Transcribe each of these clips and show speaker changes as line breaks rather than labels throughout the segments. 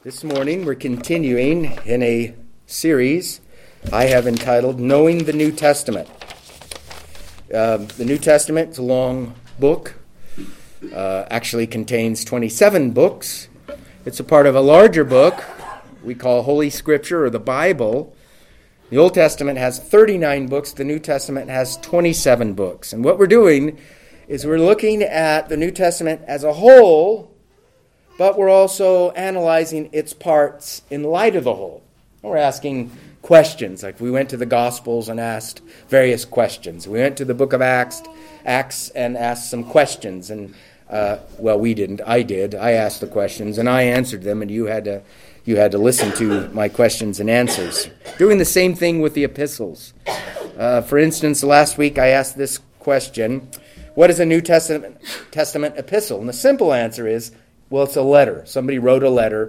This morning we're continuing in a series I have entitled Knowing the New Testament. The New Testament is a long book, actually contains 27 books. It's a part of a larger book we call Holy Scripture or the Bible. The Old Testament has 39 books, the New Testament has 27 books. And what we're doing is we're looking at the New Testament as a whole, but we're also analyzing its parts in light of the whole. We're asking questions, like we went to the Gospels and asked various questions. We went to the book of Acts and asked some questions. And, we didn't. I did. I asked the questions, and I answered them, and you had to listen to my questions and answers. Doing the same thing with the epistles. For instance, last week I asked this question, what is a New Testament epistle? And the simple answer is, well, it's a letter. Somebody wrote a letter,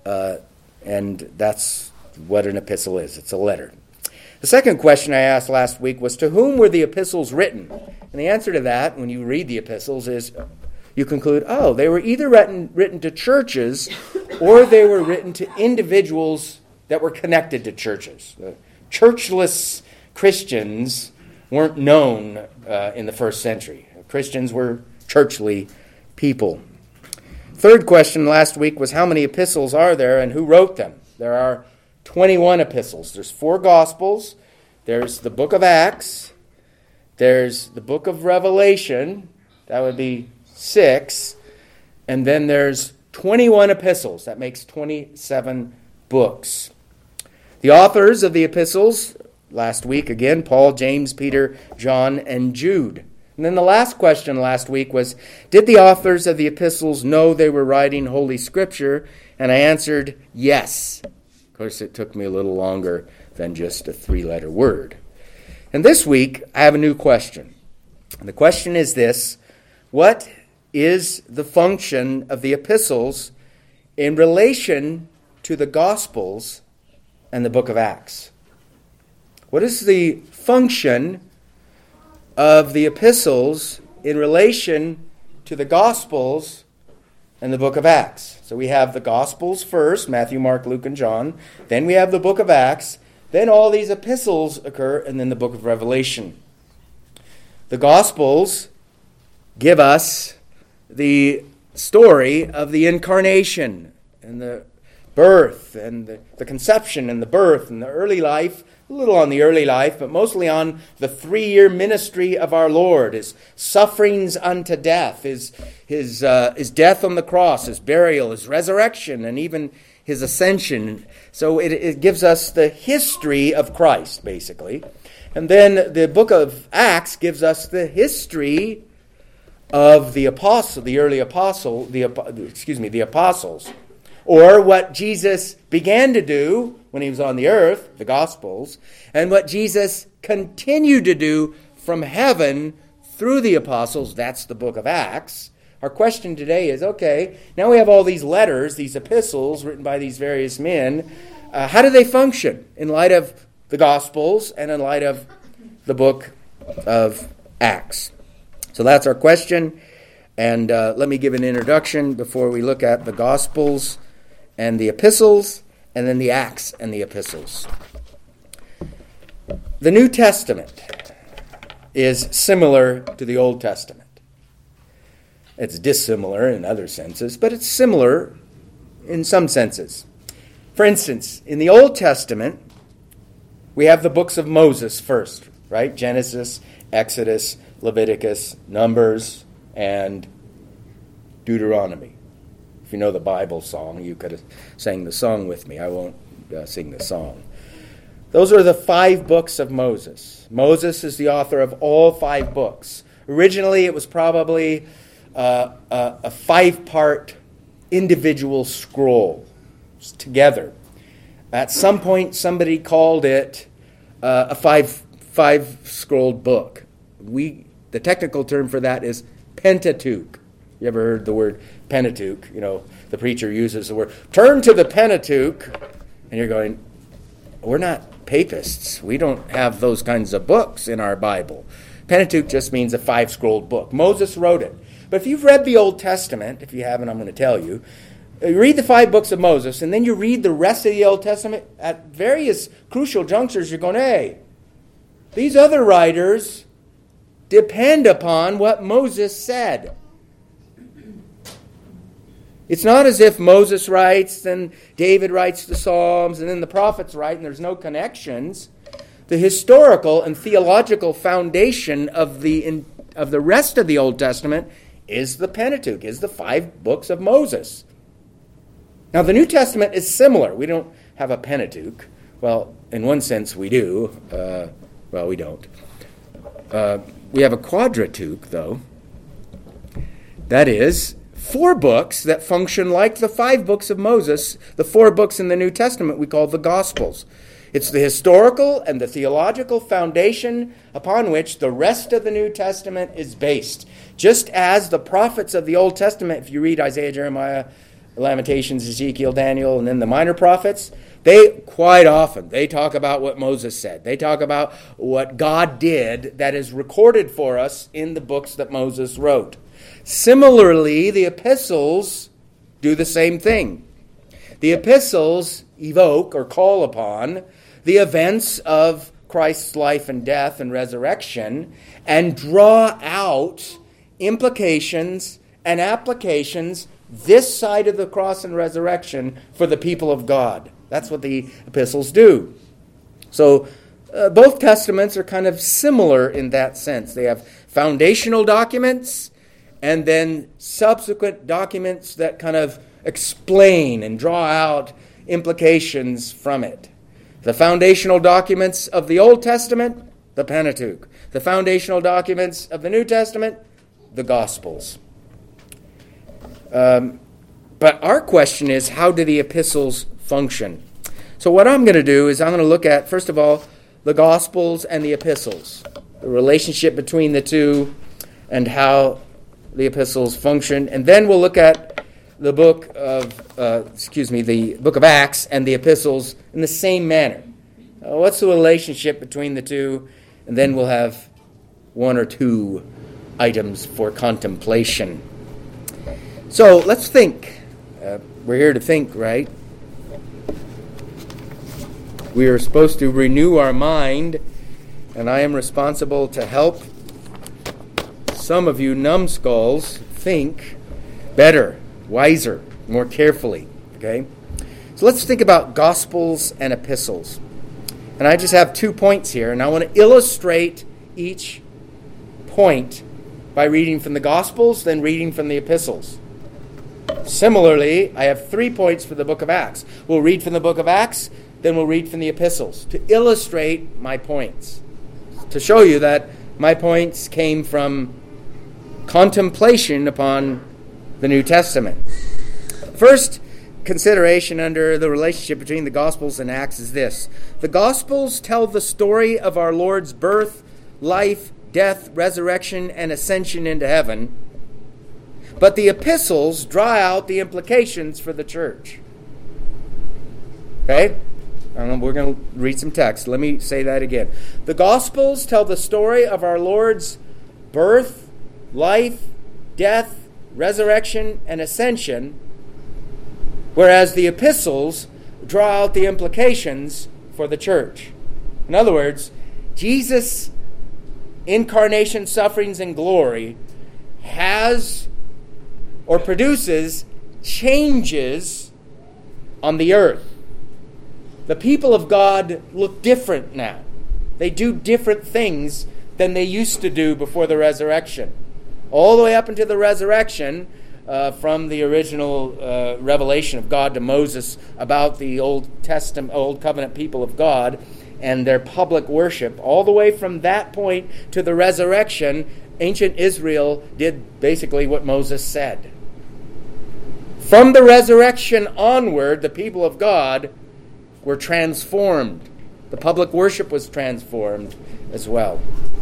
and that's what an epistle is. It's a letter. The second question I asked last week was, to whom were the epistles written? And the answer to that, when you read the epistles, is you conclude, they were either written to churches or they were written to individuals that were connected to churches. Churchless Christians weren't known in the first century. Christians were churchly people. Third question last week was, how many epistles are there and who wrote them? There are 21 epistles. There's 4 Gospels. There's the book of Acts. There's the book of Revelation. That would be 6. And then there's 21 epistles. That makes 27 books. The authors of the epistles, last week again, Paul, James, Peter, John, and Jude. And then the last question last week was, did the authors of the epistles know they were writing Holy Scripture? And I answered, yes. Of course, it took me a little longer than just a 3-letter word. And this week, I have a new question. And the question is this: what is the function of the epistles in relation to the Gospels and the book of Acts? What is the function of the epistles in relation to the Gospels and the book of Acts? So we have the Gospels first, Matthew, Mark, Luke, and John. Then we have the book of Acts. Then all these epistles occur, and then the book of Revelation. The Gospels give us the story of the incarnation and the birth and the conception and the birth and the early life, a little on the early life, but mostly on the 3-year ministry of our Lord, his sufferings unto death, his death on the cross, his burial, his resurrection, and even his ascension. So it gives us the history of Christ, basically. And then the book of Acts gives us the history of the apostles, or what Jesus began to do when he was on the earth, the Gospels, and what Jesus continued to do from heaven through the apostles, that's the book of Acts. Our question today is, now we have all these letters, these epistles written by these various men. How do they function in light of the Gospels and in light of the book of Acts? So that's our question. And let me give an introduction before we look at the Gospels and the epistles, and then the Acts and the epistles. The New Testament is similar to the Old Testament. It's dissimilar in other senses, but it's similar in some senses. For instance, in the Old Testament, we have the books of Moses first, right? Genesis, Exodus, Leviticus, Numbers, and Deuteronomy. If you know the Bible song, you could have sang the song with me. I won't sing the song. Those are the 5 books of Moses. Moses is the author of all 5 books. Originally, it was probably a 5-part individual scroll together. At some point, somebody called it a 5-scrolled book. The technical term for that is Pentateuch. You ever heard the word Pentateuch? The preacher uses the word, turn to the Pentateuch, and you're going, we're not papists. We don't have those kinds of books in our Bible. Pentateuch just means a 5-scrolled book. Moses wrote it. But if you've read the Old Testament, if you haven't, I'm going to tell you, You read the 5 books of Moses, and then you read the rest of the Old Testament. At various crucial junctures, you're going, hey, these other writers depend upon what Moses said. It's not as if Moses writes, then David writes the Psalms, and then the prophets write, and there's no connections. The historical and theological foundation of the rest of the Old Testament is the Pentateuch, is the 5 books of Moses. Now, the New Testament is similar. We don't have a Pentateuch. Well, in one sense, we do. Well, we don't. We have a Quadrateuch, though. That is, 4 books that function like the 5 books of Moses, the 4 books in the New Testament we call the Gospels. It's the historical and the theological foundation upon which the rest of the New Testament is based. Just as the prophets of the Old Testament, if you read Isaiah, Jeremiah, Lamentations, Ezekiel, Daniel, and then the minor prophets, they quite often, they talk about what Moses said. They talk about what God did that is recorded for us in the books that Moses wrote. Similarly, the epistles do the same thing. The epistles evoke or call upon the events of Christ's life and death and resurrection and draw out implications and applications this side of the cross and resurrection for the people of God. That's what the epistles do. So both testaments are kind of similar in that sense. They have foundational documents and then subsequent documents that kind of explain and draw out implications from it. The foundational documents of the Old Testament, the Pentateuch. The foundational documents of the New Testament, the Gospels. But our question is, how do the epistles function? So what I'm going to do is I'm going to look at, first of all, the Gospels and the epistles, the relationship between the two and how the epistles function. And then we'll look at the book of Acts and the epistles in the same manner. What's the relationship between the two? And then we'll have 1 or 2 items for contemplation. So let's think. We're here to think, right? We are supposed to renew our mind, and I am responsible to help some of you numbskulls think better, wiser, more carefully. Okay? So let's think about Gospels and epistles. And I just have 2 points here, and I want to illustrate each point by reading from the Gospels, then reading from the epistles. Similarly, I have 3 points for the book of Acts. We'll read from the book of Acts, then we'll read from the epistles to illustrate my points, to show you that my points came from contemplation upon the New Testament. First consideration under the relationship between the Gospels and Acts is this. The Gospels tell the story of our Lord's birth, life, death, resurrection, and ascension into heaven. But the epistles draw out the implications for the church. Okay? We're going to read some text. Let me say that again. The Gospels tell the story of our Lord's birth, life, death, resurrection, and ascension, whereas the epistles draw out the implications for the church. In other words, Jesus' incarnation, sufferings, and glory has or produces changes on the earth. The people of God look different now. They do different things than they used to do before the resurrection. All the way up until the resurrection, from the original revelation of God to Moses about the Old Covenant people of God and their public worship, all the way from that point to the resurrection, ancient Israel did basically what Moses said. From the resurrection onward, the people of God were transformed. The public worship was transformed as well.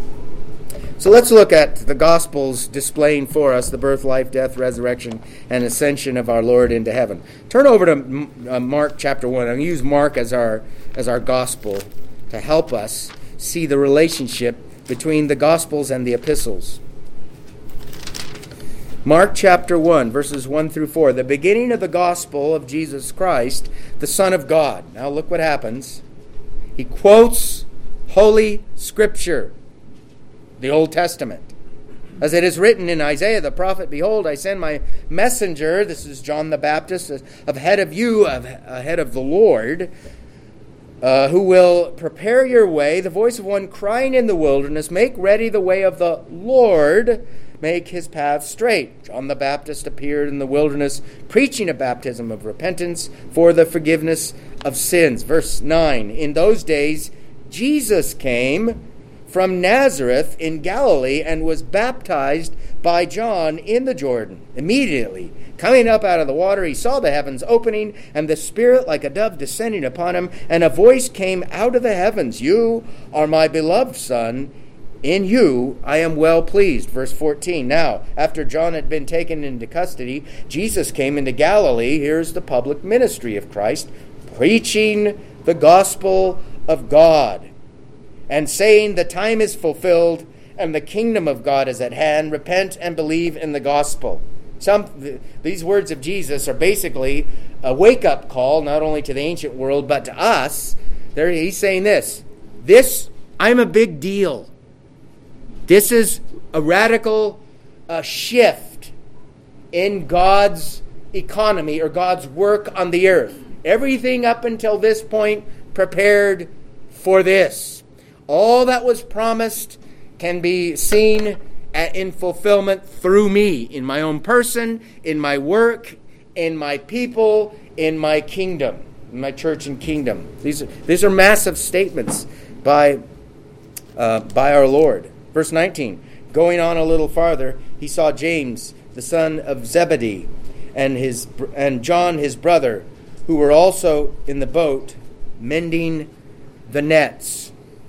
So let's look at the Gospels displaying for us the birth, life, death, resurrection, and ascension of our Lord into heaven. Turn over to Mark chapter 1. I'm going to use Mark as our Gospel to help us see the relationship between the Gospels and the epistles. Mark chapter 1, verses 1 through 4, the beginning of the gospel of Jesus Christ, the Son of God. Now look what happens. He quotes Holy Scripture, the Old Testament. As it is written in Isaiah the prophet, "Behold, I send my messenger," this is John the Baptist, "ahead of you, ahead of the Lord, who will prepare your way, the voice of one crying in the wilderness, make ready the way of the Lord, make his path straight." John the Baptist appeared in the wilderness, preaching a baptism of repentance for the forgiveness of sins. Verse 9, "In those days Jesus came from Nazareth in Galilee and was baptized by John in the Jordan. Immediately, coming up out of the water, he saw the heavens opening and the Spirit like a dove descending upon him, and a voice came out of the heavens, 'You are my beloved Son, in you I am well pleased.'" Verse 14, "Now, after John had been taken into custody, Jesus came into Galilee." Here's the public ministry of Christ, preaching the gospel of God, and saying, "The time is fulfilled, and the kingdom of God is at hand. Repent and believe in the gospel." These words of Jesus are basically a wake-up call, not only to the ancient world, but to us. He's saying this, I'm a big deal. This is a radical shift in God's economy or God's work on the earth. Everything up until this point prepared for this. All that was promised can be seen in fulfillment through me, in my own person, in my work, in my people, in my kingdom, in my church and kingdom. These are massive statements by our Lord. Verse 19, going on a little farther, he saw James, the son of Zebedee, and John, his brother, who were also in the boat, mending the nets.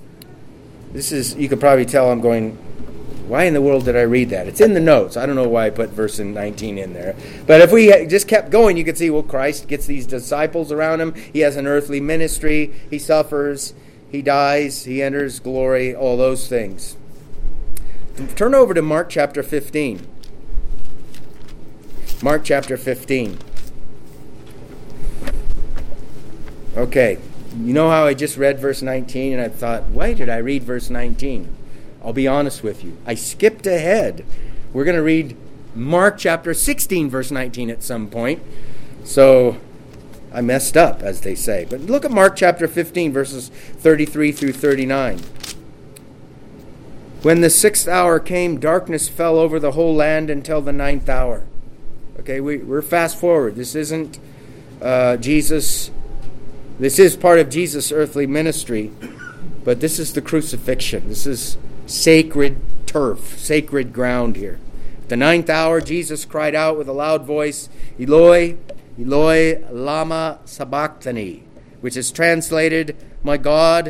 You could probably tell I'm going, why in the world did I read that? It's in the notes. I don't know why I put verse 19 in there. But if we just kept going, you could see, Christ gets these disciples around him. He has an earthly ministry. He suffers. He dies. He enters glory. All those things. Turn over to Mark chapter 15. Mark chapter 15. Okay. You know how I just read verse 19 and I thought, why did I read verse 19? I'll be honest with you. I skipped ahead. We're going to read Mark chapter 16, verse 19 at some point. So I messed up, as they say. But look at Mark chapter 15, verses 33 through 39. "When the 6th hour came, darkness fell over the whole land until the 9th hour." Okay, we're fast forward. This isn't Jesus. This is part of Jesus' earthly ministry, but this is the crucifixion. This is sacred turf, sacred ground here. At the 9th hour, Jesus cried out with a loud voice, "Eloi, Eloi, lama sabachthani," which is translated, my God,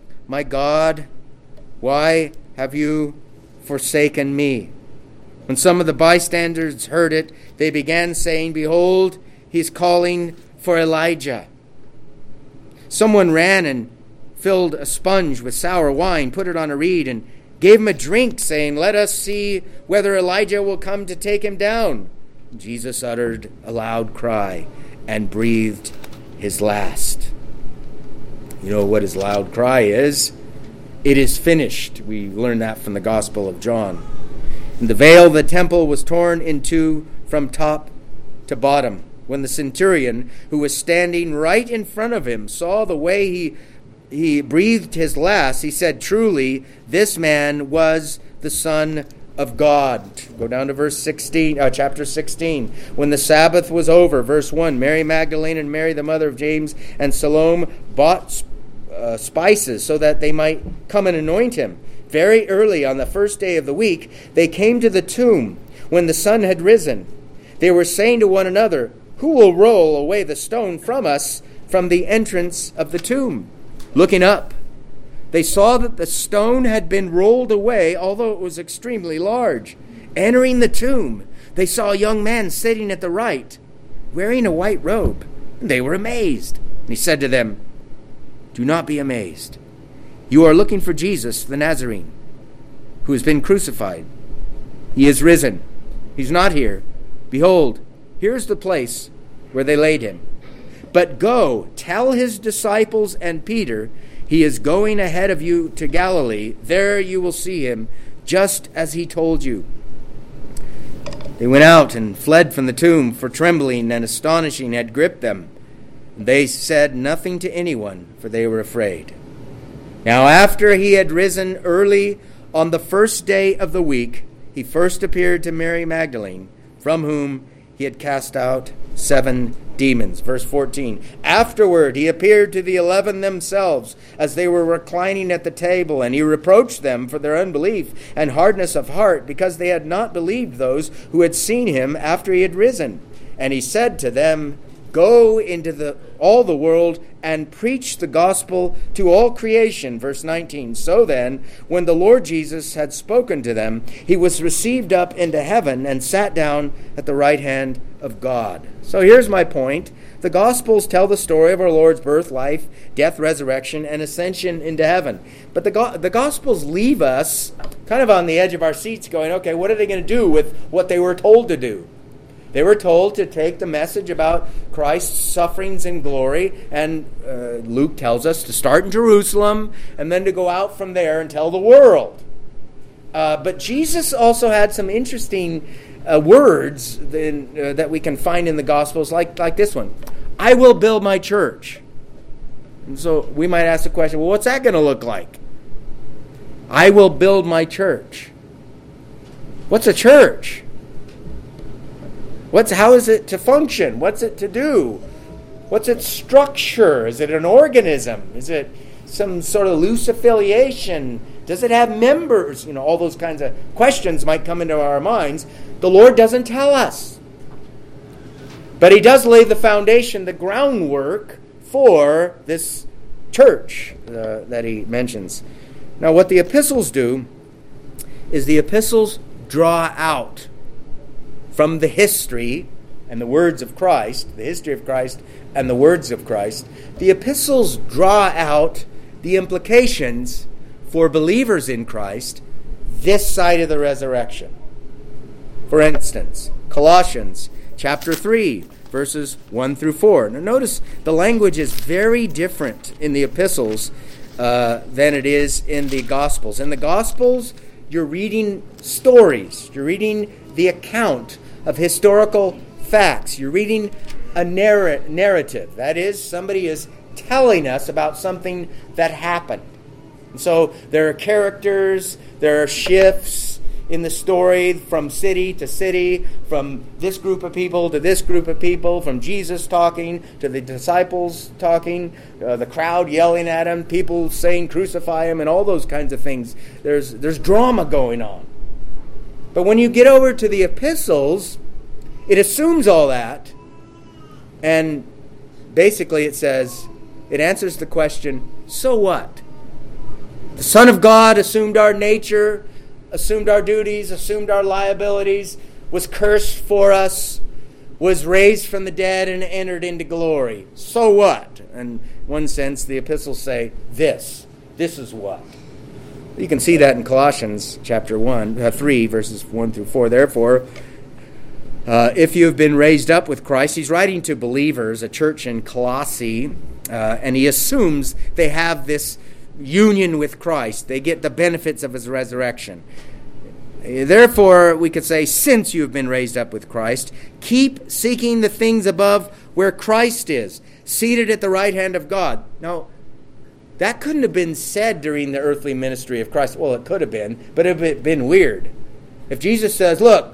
why have you forsaken me?" When some of the bystanders heard it, they began saying, "Behold, he's calling for Elijah." Someone ran and filled a sponge with sour wine, put it on a reed, and gave him a drink, saying, "Let us see whether Elijah will come to take him down." Jesus uttered a loud cry and breathed his last. You know what his loud cry is? It is finished. We learn that from the Gospel of John. And the veil of the temple was torn in two from top to bottom. When the centurion, who was standing right in front of him, saw the way he breathed his last, he said, "Truly, this man was the Son of God." Go down to verse 16, chapter 16. "When the Sabbath was over," verse 1, "Mary Magdalene and Mary, the mother of James, and Salome bought spices so that they might come and anoint him. Very early on the first day of the week, they came to the tomb when the sun had risen. They were saying to one another, 'Who will roll away the stone from us from the entrance of the tomb?' Looking up, they saw that the stone had been rolled away, although it was extremely large. Entering the tomb, they saw a young man sitting at the right, wearing a white robe. And they were amazed. And he said to them, 'Do not be amazed. You are looking for Jesus, the Nazarene, who has been crucified. He is risen. He's not here. Behold, here's the place where they laid him. But go, tell his disciples and Peter, he is going ahead of you to Galilee. There you will see him, just as he told you." They went out and fled from the tomb, for trembling and astonishing had gripped them. They said nothing to anyone, for they were afraid. Now after he had risen early on the first day of the week, he first appeared to Mary Magdalene, from whom he had cast out 7 demons. Verse 14. Afterward he appeared to the 11 themselves, as they were reclining at the table, and he reproached them for their unbelief and hardness of heart, because they had not believed those who had seen him after he had risen. And he said to them, "Go into all the world and preach the gospel to all creation." Verse 19. So then, when the Lord Jesus had spoken to them, he was received up into heaven and sat down at the right hand of God. So here's my point. The Gospels tell the story of our Lord's birth, life, death, resurrection, and ascension into heaven. But the Gospels leave us kind of on the edge of our seats going, okay, what are they going to do with what they were told to do? They were told to take the message about Christ's sufferings and glory, and Luke tells us to start in Jerusalem and then to go out from there and tell the world. But Jesus also had some interesting words that we can find in the Gospels, like this one. "I will build my church." And so we might ask the question, well, what's that going to look like? I will build my church. What's a church? How is it to function? What's it to do? What's its structure? Is it an organism? Is it some sort of loose affiliation? Does it have members? All those kinds of questions might come into our minds. The Lord doesn't tell us. But he does lay the foundation, the groundwork for this church that he mentions. Now, what the epistles do is the epistles draw out from the history and the words of Christ, the history of Christ and the words of Christ, the epistles draw out the implications for believers in Christ this side of the resurrection. For instance, Colossians chapter 3, verses 1 through 4. Now notice the language is very different in the epistles than it is in the Gospels. In the Gospels, you're reading stories. You're reading the account of historical facts. You're reading a narrative. That is, somebody is telling us about something that happened. And so there are characters, there are shifts in the story from city to city, from this group of people to this group of people, from Jesus talking to the disciples talking, the crowd yelling at him, people saying crucify him, and all those kinds of things. There's drama going on. But when you get over to the epistles, it assumes all that, and basically it says, it answers the question, so what? The Son of God assumed our nature, assumed our duties, assumed our liabilities, was cursed for us, was raised from the dead and entered into glory. So what? In one sense, the epistles say, this is what. You can see that in Colossians chapter 3, verses 1 through 4. Therefore, if you have been raised up with Christ, he's writing to believers, a church in Colossae, and he assumes they have this union with Christ. They get the benefits of his resurrection. Therefore, we could say, since you have been raised up with Christ, keep seeking the things above where Christ is, seated at the right hand of God. Now, that couldn't have been said during the earthly ministry of Christ. Well, it could have been, but it would have been weird. If Jesus says, look,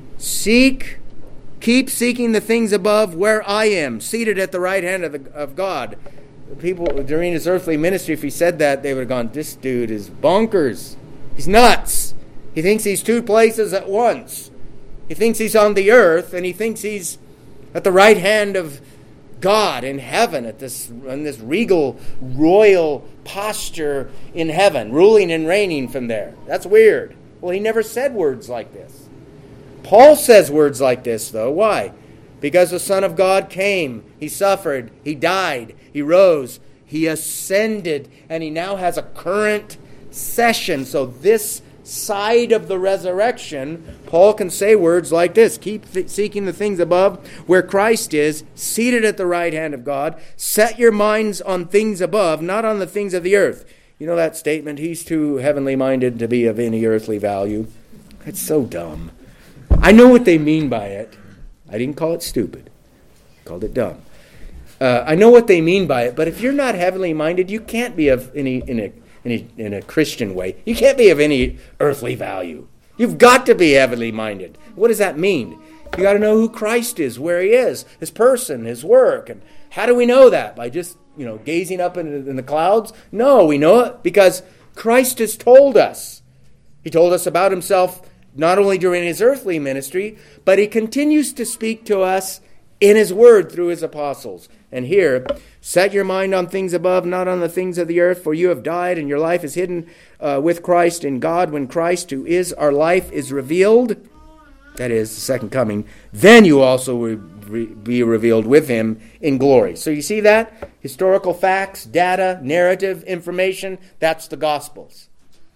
keep seeking the things above where I am, seated at the right hand of God. People, during his earthly ministry, if he said that, they would have gone, this dude is bonkers. He's nuts. He thinks he's two places at once. He thinks he's on the earth, and he thinks he's at the right hand of God in heaven, in this regal, royal posture in heaven, ruling and reigning from there. That's weird. Well, he never said words like this. Paul says words like this, though. Why? Because the Son of God came, he suffered, he died, he rose, he ascended, and he now has a current session. So this side of the resurrection, Paul can say words like this: keep seeking the things above where Christ is, seated at the right hand of God. Set your minds on things above, not on the things of the earth. You know that statement, he's too heavenly minded to be of any earthly value? It's so dumb. I know what they mean by it. I didn't call it stupid. I called it dumb. I know what they mean by it, but if you're not heavenly minded, you can't be of any, in a Christian way, you can't be of any earthly value. You've got to be heavenly minded. What does that mean? You got to know who Christ is, where he is, his person, his work. And how do we know that? By just, gazing up in the clouds? No, we know it because Christ has told us. He told us about himself not only during his earthly ministry, but he continues to speak to us in his word through his apostles. And here, set your mind on things above, not on the things of the earth, for you have died, and your life is hidden with Christ in God. When Christ, who is our life, is revealed, that is, the second coming, then you also will be revealed with him in glory. So you see that? Historical facts, data, narrative, information, that's the Gospels.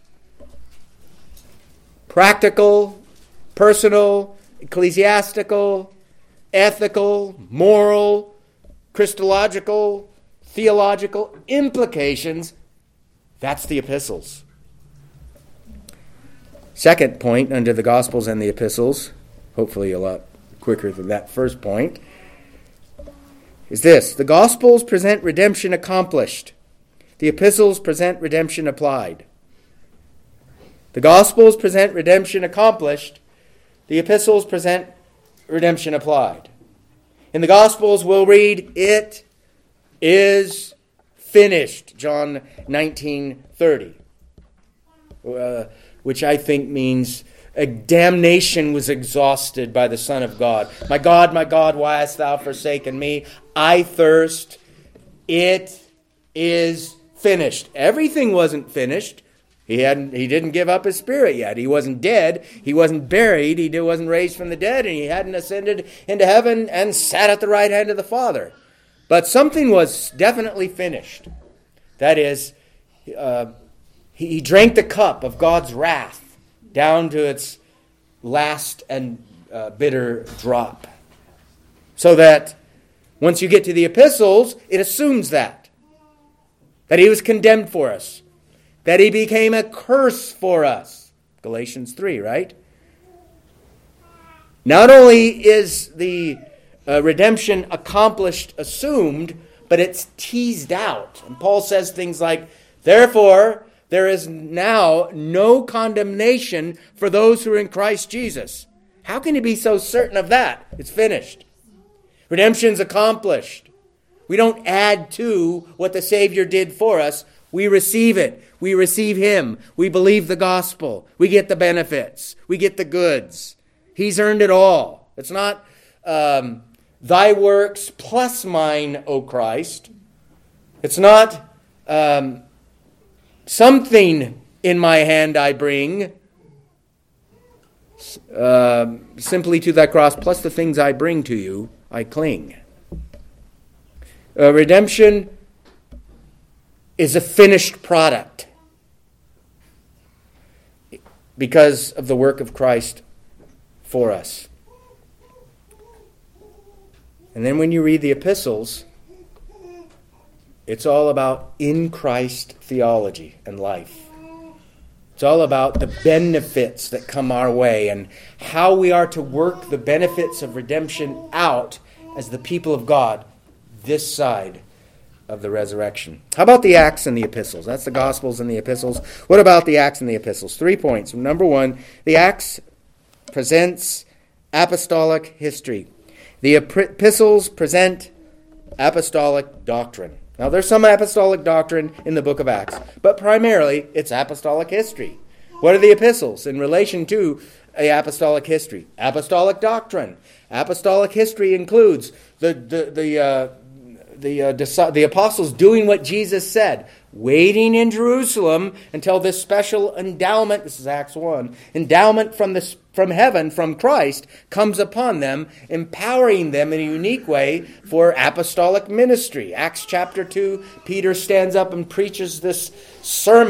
Practical, personal, ecclesiastical, ethical, moral, Christological, theological implications, that's the epistles. Second point under the Gospels and the epistles, hopefully a lot quicker than that first point, is this: the Gospels present redemption accomplished. The epistles present redemption applied. The Gospels present redemption accomplished. The epistles present redemption applied. In the Gospels, we'll read, "It is finished," John 19:30, which I think means damnation was exhausted by the Son of God. My, why hast thou forsaken me? I thirst. It is finished." Everything wasn't finished. He didn't give up his spirit yet. He wasn't dead. He wasn't buried. He wasn't raised from the dead. And he hadn't ascended into heaven and sat at the right hand of the Father. But something was definitely finished. That is, he drank the cup of God's wrath down to its last and bitter drop. So that once you get to the epistles, it assumes that he was condemned for us. That he became a curse for us. Galatians 3, right? Not only is the redemption accomplished assumed, but it's teased out. And Paul says things like, "Therefore, there is now no condemnation for those who are in Christ Jesus." How can you be so certain of that? It's finished. Redemption's accomplished. We don't add to what the Savior did for us. We receive it. We receive him. We believe the gospel. We get the benefits. We get the goods. He's earned it all. It's not thy works plus mine, O Christ. It's not something in my hand I bring simply to thy cross, plus the things I bring to you, I cling. Redemption is a finished product because of the work of Christ for us. And then when you read the epistles, it's all about in Christ theology and life. It's all about the benefits that come our way and how we are to work the benefits of redemption out as the people of God this side of the resurrection. How about the Acts and the epistles? That's the Gospels and the epistles. What about the Acts and the epistles? 3 points. Number one, the Acts presents apostolic history. The epistles present apostolic doctrine. Now, there's some apostolic doctrine in the book of Acts, but primarily it's apostolic history. What are the epistles in relation to the apostolic history? Apostolic doctrine. Apostolic history includes the apostles doing what Jesus said, waiting in Jerusalem until this special endowment, this is Acts 1, endowment from heaven, from Christ, comes upon them, empowering them in a unique way for apostolic ministry. Acts chapter 2, Peter stands up and preaches this sermon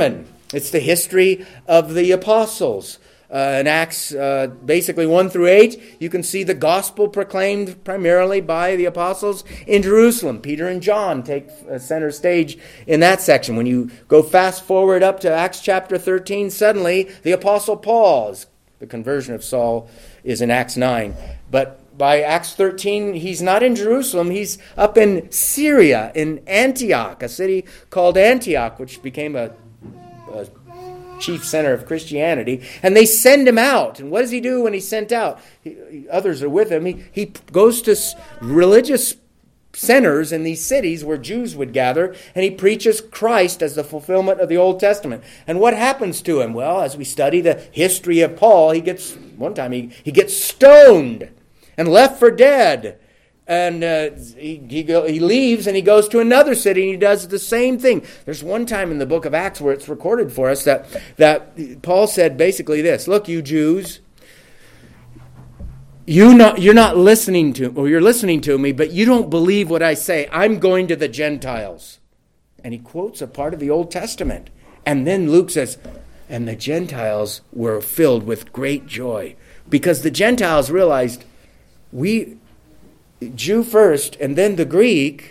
It's the history of the apostles. In Acts basically 1 through 8, you can see the gospel proclaimed primarily by the apostles in Jerusalem. Peter and John take center stage in that section. When you go fast forward up to Acts chapter 13, suddenly the apostle Paul's, the conversion of Saul is in Acts 9. But by Acts 13, he's not in Jerusalem. He's up in Syria, in Antioch, a city called Antioch, which became a chief center of Christianity. And they send him out. And what does he do when he's sent out? Others are with him. He goes to religious centers in these cities where Jews would gather, and he preaches Christ as the fulfillment of the Old Testament. And what happens to him? Well, as we study the history of Paul, one time he gets stoned and left for dead. And he leaves and he goes to another city and he does the same thing. There's one time in the book of Acts where it's recorded for us that Paul said basically this: look, you Jews, you're not listening to, or you're listening to me, but you don't believe what I say. I'm going to the Gentiles. And he quotes a part of the Old Testament. And then Luke says, and the Gentiles were filled with great joy, because the Gentiles realized, Jew first, and then the Greek.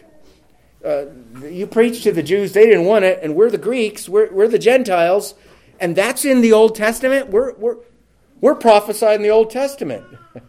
You preach to the Jews, they didn't want it, and we're the Greeks, we're the Gentiles, and that's in the Old Testament. We're prophesying the Old Testament.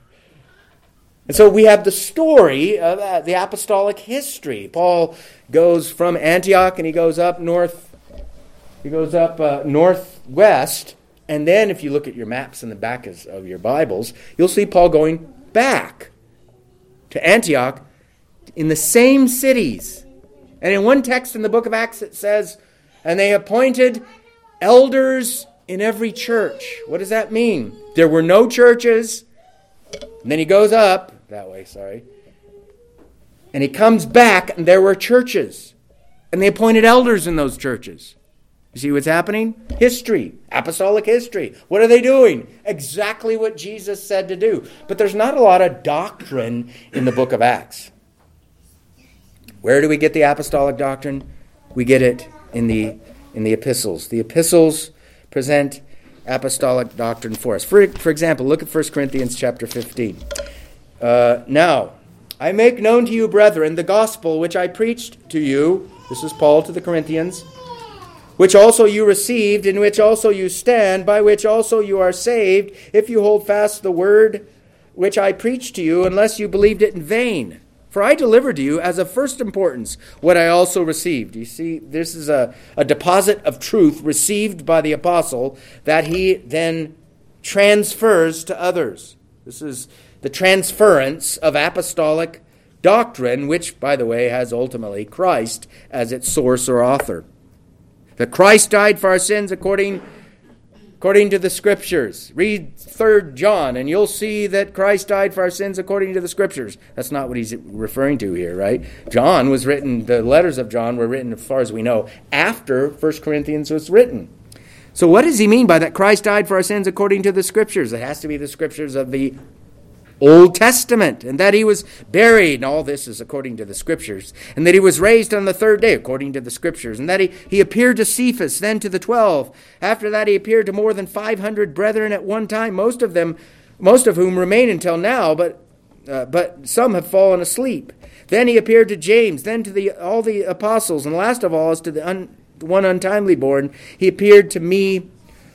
And so we have the story of the apostolic history. Paul goes from Antioch and he goes up north. He goes up northwest, and then if you look at your maps in the back of your Bibles, you'll see Paul going back to Antioch in the same cities. And in one text in the book of Acts it says, and they appointed elders in every church. What does that mean? There were no churches. And then he goes up that way, and he comes back and there were churches. And they appointed elders in those churches. You see what's happening? History, apostolic history. What are they doing? Exactly what Jesus said to do. But there's not a lot of doctrine in the book of Acts. Where do we get the apostolic doctrine? We get it in the epistles. The epistles present apostolic doctrine for us. For example, look at 1 Corinthians chapter 15. Now, I make known to you, brethren, the gospel which I preached to you. This is Paul to the Corinthians. Which also you received, in which also you stand, by which also you are saved, if you hold fast the word which I preached to you, unless you believed it in vain. For I delivered to you as of first importance what I also received. You see, this is a deposit of truth received by the apostle that he then transfers to others. This is the transference of apostolic doctrine, which, by the way, has ultimately Christ as its source or author. That Christ died for our sins according to the Scriptures. Read 3 John, and you'll see that Christ died for our sins according to the Scriptures. That's not what he's referring to here, right? The letters of John were written, as far as we know, after 1 Corinthians was written. So what does he mean by that Christ died for our sins according to the Scriptures? It has to be the Scriptures of the Old Testament, and that he was buried, and all this is according to the Scriptures, and that he was raised on the third day according to the Scriptures, and that he appeared to Cephas, then to the 12. After that he appeared to more than 500 brethren at one time, most of whom remain until now, but some have fallen asleep. Then he appeared to James, then to all the apostles, and last of all, as to the one untimely born, he appeared to me.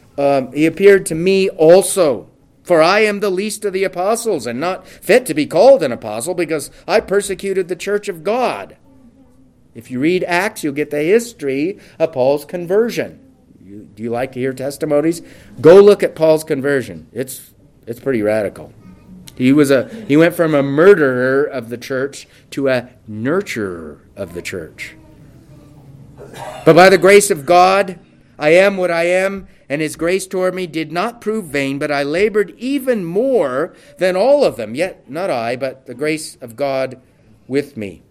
Also. For I am the least of the apostles, and not fit to be called an apostle, because I persecuted the church of God. If you read Acts, you'll get the history of Paul's conversion. Do you like to hear testimonies? Go look at Paul's conversion. It's pretty radical. He went from a murderer of the church to a nurturer of the church. But by the grace of God, I am what I am, and his grace toward me did not prove vain, but I labored even more than all of them. Yet not I, but the grace of God with me.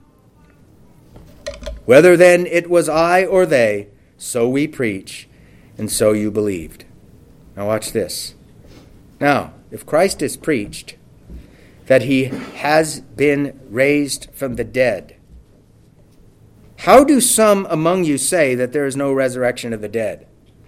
Whether then it was I or they, so we preach, and so you believed. Now watch this. Now, if Christ is preached that he has been raised from the dead, how do some among you say that there is no resurrection of the dead?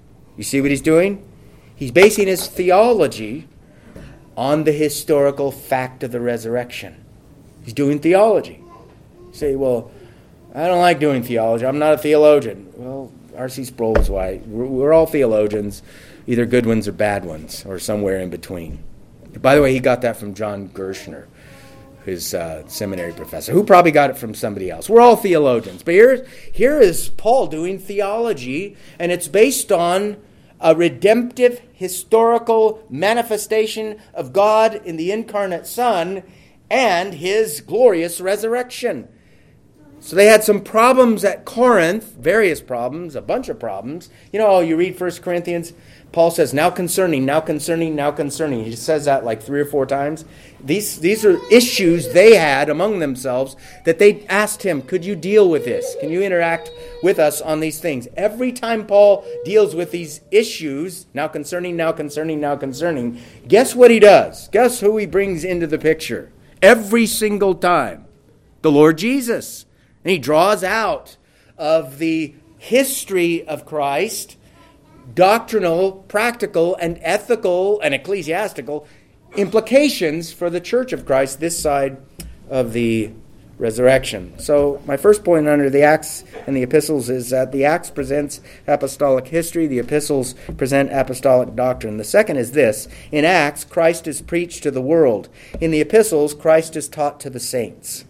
You see what he's doing? He's basing his theology on the historical fact of the resurrection. He's doing theology. You say, well, I don't like doing theology. I'm not a theologian. Well, R.C. Sproul is why. We're all theologians, either good ones or bad ones, or somewhere in between. By the way, he got that from John Gershner, his seminary professor, who probably got it from somebody else. We're all theologians. But here is Paul doing theology, and it's based on a redemptive historical manifestation of God in the incarnate Son and his glorious resurrection. So they had some problems at Corinth, various problems, a bunch of problems. You know, you read 1 Corinthians, Paul says, now concerning, now concerning, now concerning. He says that like 3 or 4 times. These are issues they had among themselves that they asked him, could you deal with this? Can you interact with us on these things? Every time Paul deals with these issues, now concerning, now concerning, now concerning, guess what he does? Guess who he brings into the picture? Every single time. The Lord Jesus. And he draws out of the history of Christ doctrinal, practical, and ethical and ecclesiastical implications for the church of Christ this side of the resurrection. So my first point under the Acts and the epistles is that the Acts presents apostolic history, the epistles present apostolic doctrine. The second is this: in Acts, Christ is preached to the world. In the epistles, Christ is taught to the saints.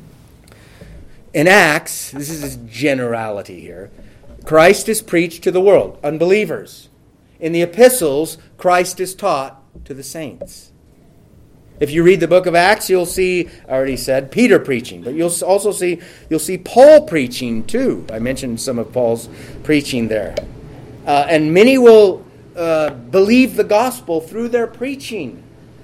In Acts, this is a generality here, Christ is preached to the world, unbelievers. In the epistles, Christ is taught to the saints. If you read the book of Acts, you'll see, I already said, Peter preaching, but you'll also see Paul preaching too. I mentioned some of Paul's preaching there. And many will believe the gospel through their preaching.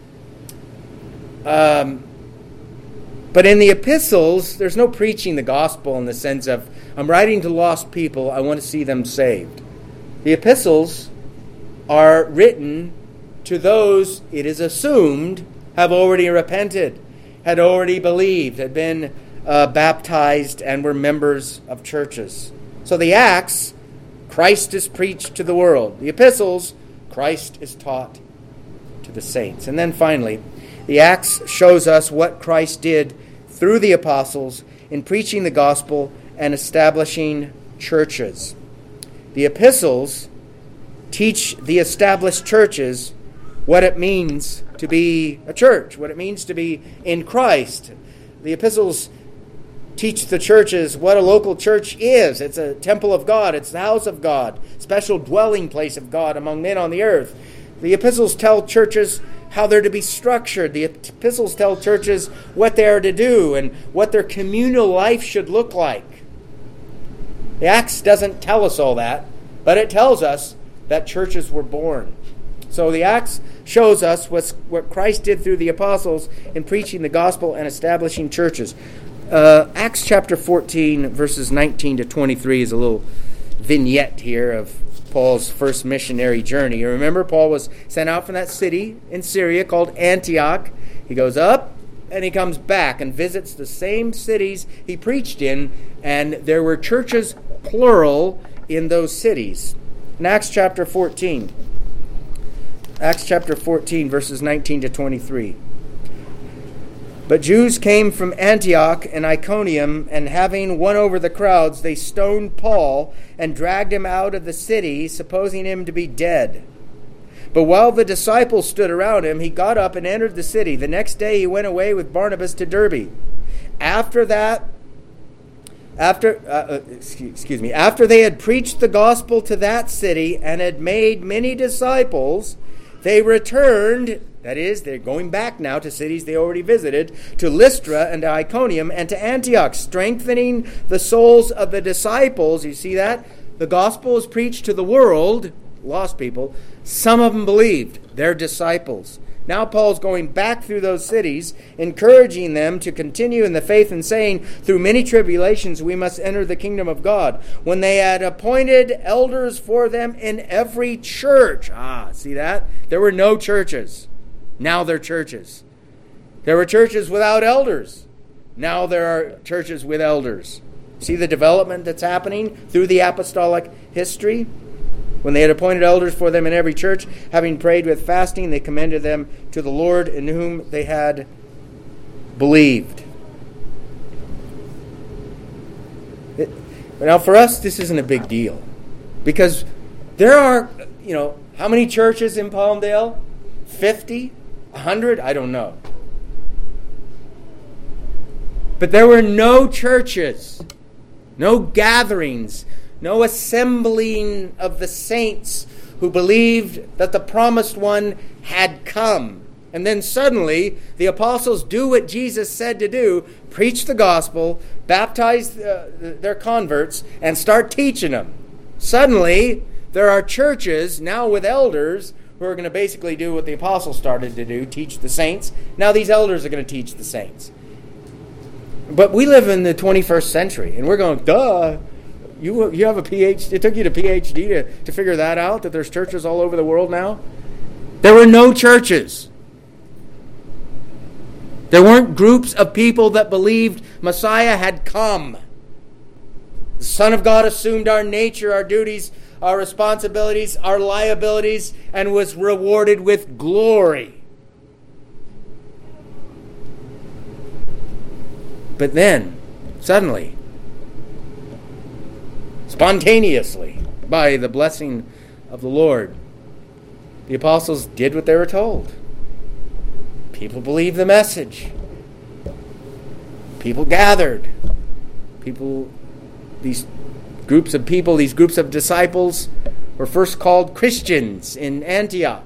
But in the epistles, there's no preaching the gospel in the sense of, I'm writing to lost people, I want to see them saved. The epistles are written to those, it is assumed, have already repented, had already believed, had been baptized, and were members of churches. So the Acts, Christ is preached to the world. The epistles, Christ is taught to the saints. And then finally, the Acts shows us what Christ did through the apostles in preaching the gospel and establishing churches. The epistles teach the established churches what it means to be a church, what it means to be in Christ. The epistles teach the churches what a local church is. It's a temple of God. It's the house of God, special dwelling place of God among men on the earth. The epistles tell churches how they're to be structured. The epistles tell churches what they are to do and what their communal life should look like. The Acts doesn't tell us all that, but it tells us that churches were born. So the Acts shows us what Christ did through the apostles in preaching the gospel and establishing churches. Acts chapter 14, verses 19 to 23 is a little vignette here of Paul's first missionary journey. You remember, Paul was sent out from that city in Syria called Antioch. He goes up and he comes back and visits the same cities he preached in, and there were churches, plural, in those cities. In Acts chapter 14, verses 19 to 23. But Jews came from Antioch and Iconium, and having won over the crowds, they stoned Paul and dragged him out of the city, supposing him to be dead. But while the disciples stood around him, he got up and entered the city. The next day he went away with Barnabas to Derbe. After they had preached the gospel to that city and had made many disciples, they returned. That is, they're going back now to cities they already visited, to Lystra and to Iconium and to Antioch, strengthening the souls of the disciples. You see that? The gospel is preached to the world, lost people. Some of them believed. They're disciples. Now Paul's going back through those cities, encouraging them to continue in the faith and saying, through many tribulations we must enter the kingdom of God. When they had appointed elders for them in every church. See that? There were no churches. Now they're churches. There were churches without elders. Now there are churches with elders. See the development that's happening through the apostolic history? When they had appointed elders for them in every church, having prayed with fasting, they commended them to the Lord in whom they had believed. Now, for us, this isn't a big deal. Because there are, how many churches in Palmdale? 50? 100? I don't know. But there were no churches, no gatherings, no assembling of the saints who believed that the promised one had come. And then suddenly, the apostles do what Jesus said to do, preach the gospel, baptize their converts, and start teaching them. Suddenly, there are churches now with elders who are going to basically do what the apostles started to do, teach the saints. Now these elders are going to teach the saints. But we live in the 21st century, and we're going, duh, you have a PhD. It took you to PhD to figure that out, that there's churches all over the world now? There were no churches. There weren't groups of people that believed Messiah had come. The Son of God assumed our nature, our duties, our responsibilities, our liabilities, and was rewarded with glory. But then, suddenly, spontaneously, by the blessing of the Lord, the apostles did what they were told. People believed the message. People gathered. These groups of people, these groups of disciples were first called Christians in Antioch.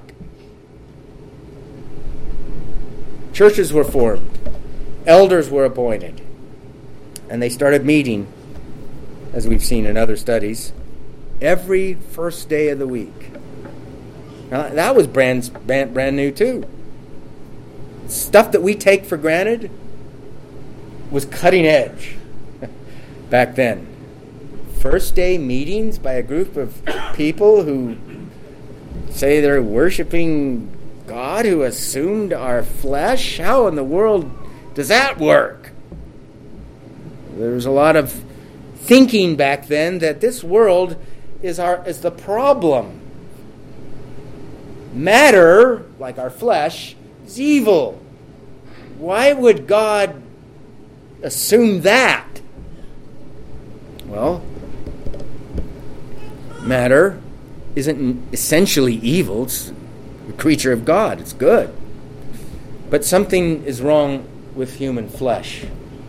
Churches were formed. Elders were appointed. And they started meeting, as we've seen in other studies, every first day of the week. Now, that was brand new too. Stuff that we take for granted was cutting edge back then. First day meetings by a group of people who say they're worshiping God who assumed our flesh. How in the world does that work? There was a lot of thinking back then that this world is the problem. Matter, like our flesh, is evil. Why would God assume that? Well, matter isn't essentially evil. It's a creature of God. It's good. But something is wrong with human flesh.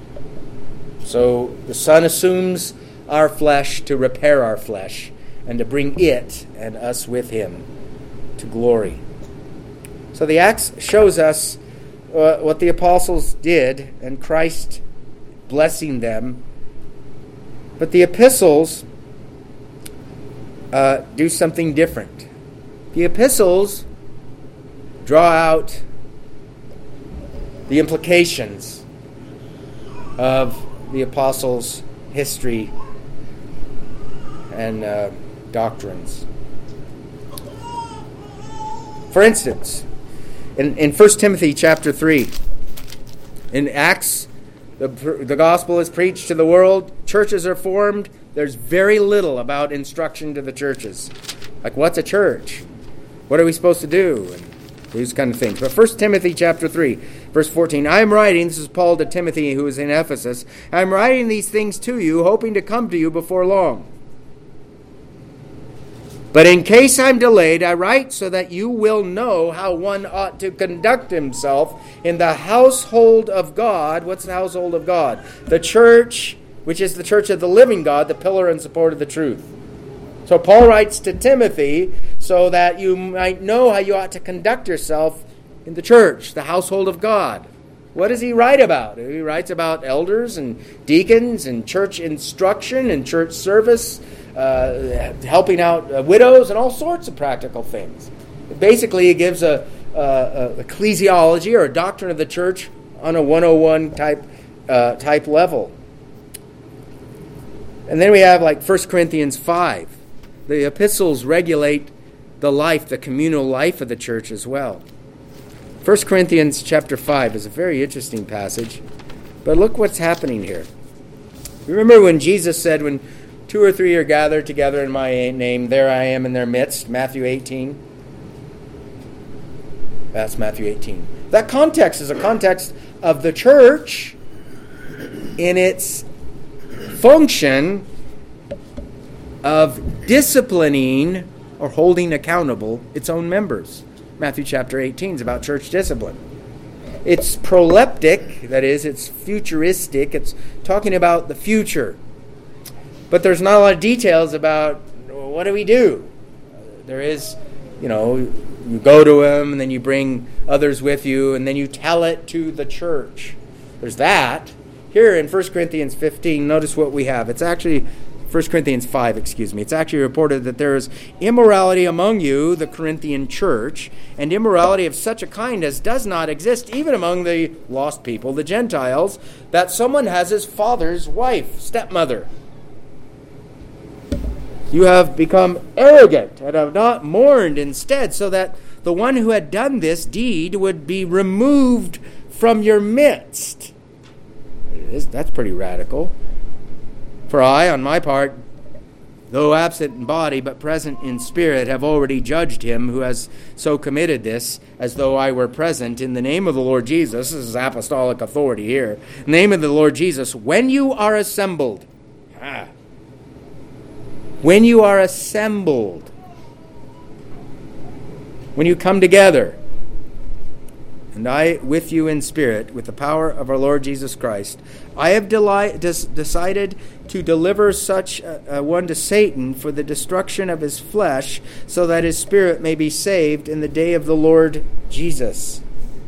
So the Son assumes our flesh to repair our flesh and to bring it and us with him to glory. So the Acts shows us what the apostles did and Christ blessing them. But the epistles do something different. The epistles draw out the implications of the apostles' history and doctrines. For instance, in 1 Timothy chapter 3, in Acts, the gospel is preached to the world, churches are formed, there's very little about instruction to the churches. Like, what's a church? What are we supposed to do? And these kind of things. But 1 Timothy chapter 3, verse 14, I am writing, this is Paul to Timothy who is in Ephesus, I am writing these things to you, hoping to come to you before long. But in case I'm delayed, I write so that you will know how one ought to conduct himself in the household of God. What's the household of God? The church, which is the church of the living God, the pillar and support of the truth. So Paul writes to Timothy so that you might know how you ought to conduct yourself in the church, the household of God. What does he write about? He writes about elders and deacons and church instruction and church service, helping out widows and all sorts of practical things. Basically, he gives a ecclesiology or a doctrine of the church on a 101 type level. And then we have like 1 Corinthians 5. The epistles regulate the life, the communal life of the church as well. 1 Corinthians chapter 5 is a very interesting passage. But look what's happening here. Remember when Jesus said, when 2 or 3 are gathered together in my name, there I am in their midst. Matthew 18. That's Matthew 18. That context is a context of the church in its function of disciplining or holding accountable its own members. Matthew chapter 18 is about church discipline. It's proleptic, that is, it's futuristic. It's talking about the future. But there's not a lot of details about what do we do. There is, you go to them, and then you bring others with you, and then you tell it to the church. There's that. Here in 1 Corinthians 15, notice what we have. It's actually 1 Corinthians 5, It's actually reported that there is immorality among you, the Corinthian church, and immorality of such a kind as does not exist even among the lost people, the Gentiles, that someone has his father's wife, stepmother. You have become arrogant and have not mourned instead, so that the one who had done this deed would be removed from your midst. That's pretty radical. For I, on my part, though absent in body but present in spirit, have already judged him who has so committed this, as though I were present, in the name of the Lord Jesus. This is apostolic authority here. In the name of the Lord Jesus, when you are assembled. When you are assembled. When you come together. And I with you in spirit, with the power of our Lord Jesus Christ. I have decided to deliver such a one to Satan for the destruction of his flesh, so that his spirit may be saved in the day of the Lord Jesus.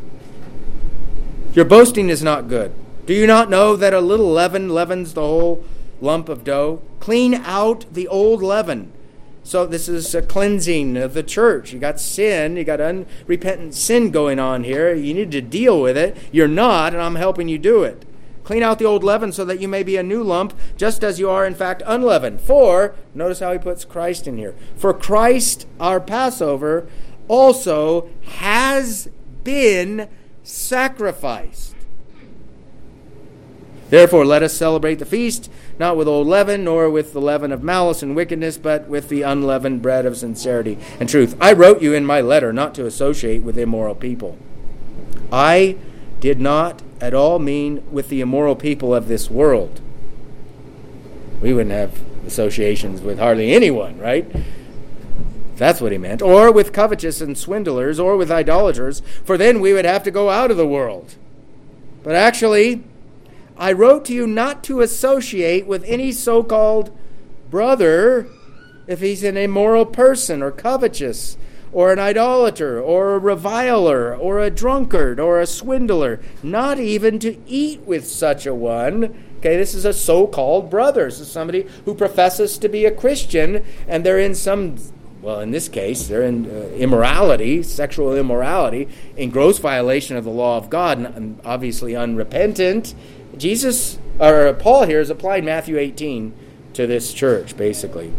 Your boasting is not good. Do you not know that a little leaven leavens the whole lump of dough? Clean out the old leaven. So this is a cleansing of the church. You got sin, you got unrepentant sin going on here. You need to deal with it. You're not, and I'm helping you do it. Clean out the old leaven so that you may be a new lump, just as you are in fact unleavened. For, notice how he puts Christ in here. For Christ, our Passover, also has been sacrificed. Therefore, let us celebrate the feast, not with old leaven, nor with the leaven of malice and wickedness, but with the unleavened bread of sincerity and truth. I wrote you in my letter not to associate with immoral people. I did not at all mean with the immoral people of this world. We wouldn't have associations with hardly anyone, right? That's what he meant. Or with covetous and swindlers, or with idolaters, for then we would have to go out of the world. But actually, I wrote to you not to associate with any so-called brother if he's an immoral person or covetous or an idolater or a reviler or a drunkard or a swindler, not even to eat with such a one. Okay, this is a so-called brother. This is somebody who professes to be a Christian, and they're in some, well, in this case, they're in immorality, sexual immorality, in gross violation of the law of God, and obviously unrepentant. Paul here has applied Matthew 18 to this church, basically.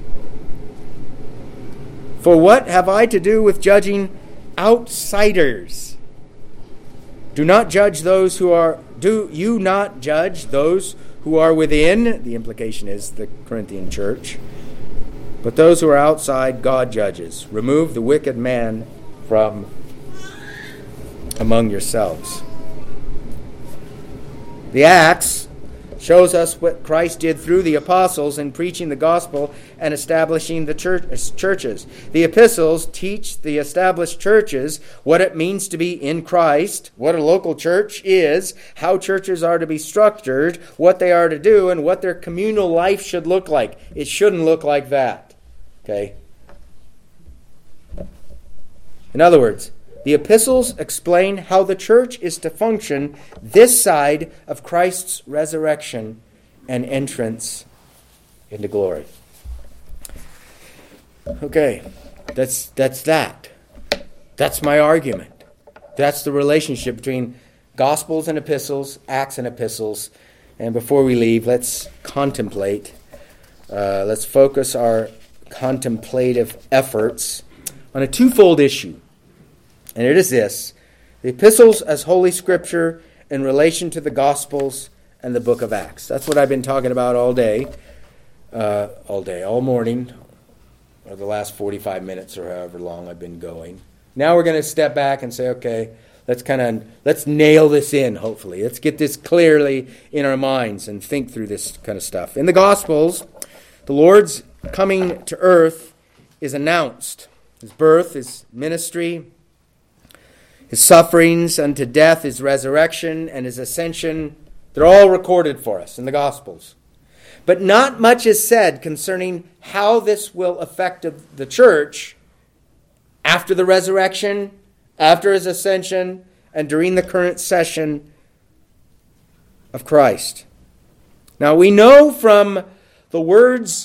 For what have I to do with judging outsiders? Do you not judge those who are within? The implication is the Corinthian church. But those who are outside, God judges. Remove the wicked man from among yourselves. The Acts shows us what Christ did through the apostles in preaching the gospel and establishing the churches. The epistles teach the established churches what it means to be in Christ, what a local church is, how churches are to be structured, what they are to do, and what their communal life should look like. It shouldn't look like that. Okay? In other words, the epistles explain how the church is to function this side of Christ's resurrection and entrance into glory. Okay, that's that. That's my argument. That's the relationship between Gospels and epistles, Acts and epistles. And before we leave, let's contemplate. Let's focus our contemplative efforts on a twofold issue. And it is this: the epistles as Holy Scripture in relation to the Gospels and the book of Acts. That's what I've been talking about all day. all day, all morning, or the last 45 minutes or however long I've been going. Now we're going to step back and say, okay, let's nail this in, hopefully. Let's get this clearly in our minds and think through this kind of stuff. In the Gospels, the Lord's coming to earth is announced. His birth, his ministry, his sufferings unto death, his resurrection, and his ascension, they're all recorded for us in the Gospels. But not much is said concerning how this will affect the church after the resurrection, after his ascension, and during the current session of Christ. Now we know from the words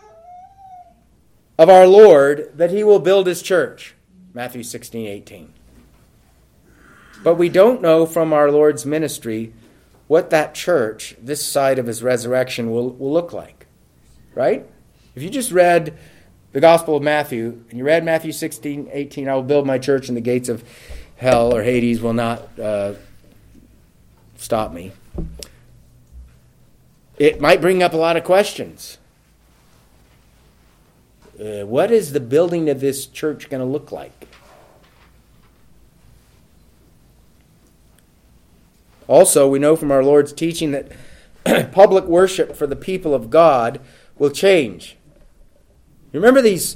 of our Lord that he will build his church, Matthew 16:18. But we don't know from our Lord's ministry what that church, this side of his resurrection, will look like. Right? If you just read the Gospel of Matthew, and you read Matthew 16:18, I will build my church and the gates of hell or Hades will not stop me. It might bring up a lot of questions. What is the building of this church going to look like? Also, we know from our Lord's teaching that public worship for the people of God will change. You remember these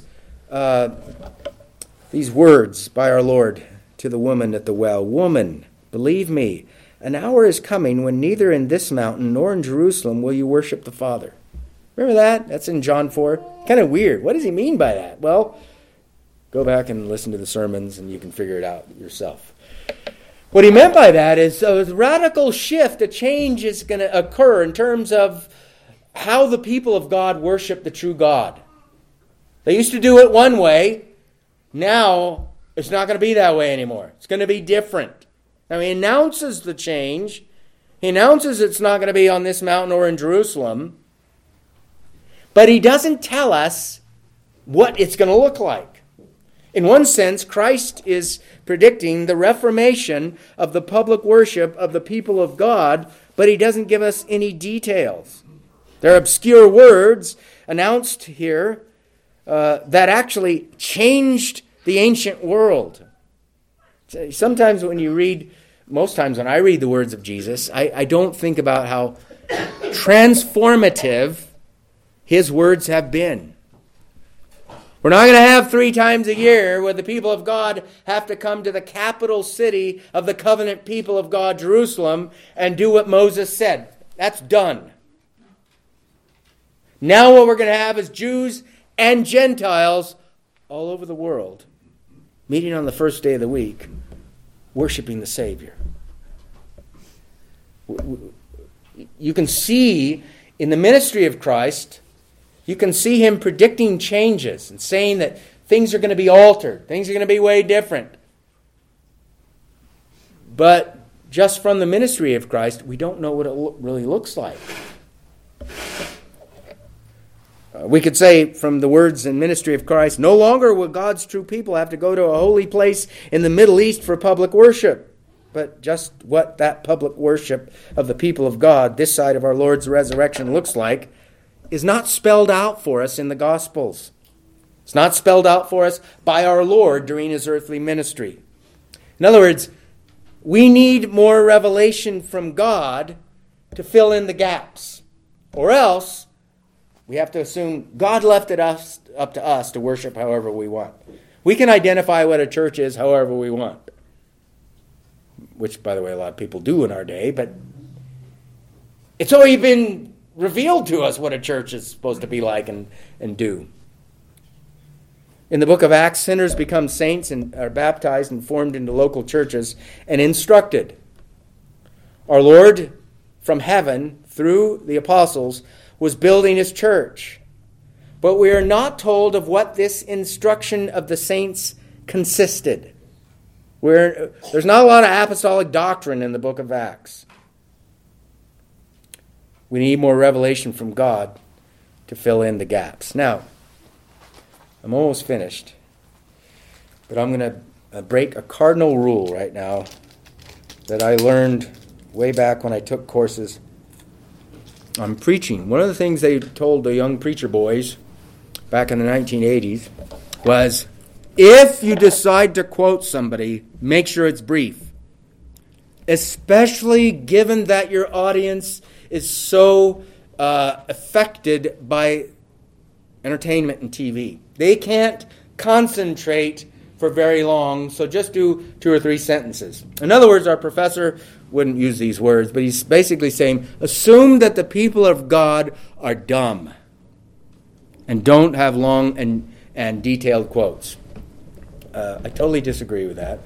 words by our Lord to the woman at the well. Woman, believe me, an hour is coming when neither in this mountain nor in Jerusalem will you worship the Father. Remember that? That's in John 4. Kind of weird. What does he mean by that? Well, go back and listen to the sermons and you can figure it out yourself. What he meant by that is a radical shift, a change is going to occur in terms of how the people of God worship the true God. They used to do it one way. Now, it's not going to be that way anymore. It's going to be different. Now, he announces the change. He announces it's not going to be on this mountain or in Jerusalem. But he doesn't tell us what it's going to look like. In one sense, Christ is predicting the reformation of the public worship of the people of God, but he doesn't give us any details. There are obscure words announced here that actually changed the ancient world. Sometimes when you read, most times when I read the words of Jesus, I don't think about how transformative his words have been. We're not going to have 3 times a year where the people of God have to come to the capital city of the covenant people of God, Jerusalem, and do what Moses said. That's done. Now what we're going to have is Jews and Gentiles all over the world meeting on the first day of the week, worshiping the Savior. You can see in the ministry of Christ, you can see him predicting changes and saying that things are going to be altered. Things are going to be way different. But just from the ministry of Christ, we don't know what it really looks like. We could say from the words and ministry of Christ, no longer will God's true people have to go to a holy place in the Middle East for public worship. But just what that public worship of the people of God, this side of our Lord's resurrection, looks like, is not spelled out for us in the Gospels. It's not spelled out for us by our Lord during his earthly ministry. In other words, we need more revelation from God to fill in the gaps. Or else, we have to assume God left it up to us to worship however we want. We can identify what a church is however we want. Which, by the way, a lot of people do in our day, but it's already been revealed to us what a church is supposed to be like and do. In the book of Acts, sinners become saints and are baptized and formed into local churches and instructed. Our Lord from heaven, through the apostles, was building his church. But we are not told of what this instruction of the saints consisted. There's not a lot of apostolic doctrine in the book of Acts. We need more revelation from God to fill in the gaps. Now, I'm almost finished, but I'm going to break a cardinal rule right now that I learned way back when I took courses I'm preaching. One of the things they told the young preacher boys back in the 1980s was, if you decide to quote somebody, make sure it's brief. Especially given that your audience is so affected by entertainment and TV. They can't concentrate for very long, so just do 2 or 3 sentences. In other words, our professor wouldn't use these words, but he's basically saying, assume that the people of God are dumb and don't have long and detailed quotes. I totally disagree with that.